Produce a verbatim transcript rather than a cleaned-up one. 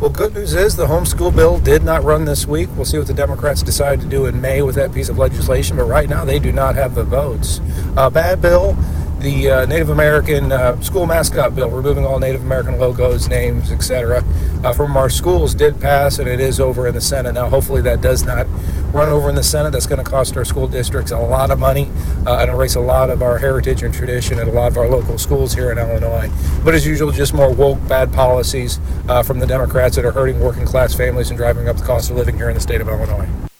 Well, good news is the homeschool bill did not run this week. We'll see what the Democrats decide to do in May with that piece of legislation, but right now they do not have the votes. Uh, bad bill, the uh, Native American uh, school mascot bill, removing all Native American logos, names, et cetera, uh, from our schools did pass, and it is over in the Senate. Now, hopefully that does not run over in the Senate. That's going to cost our school districts a lot of money uh, and erase a lot of our heritage and tradition at a lot of our local schools here in Illinois. But as usual, just more woke, bad policies uh, from the Democrats that are hurting working class families and driving up the cost of living here in the state of Illinois.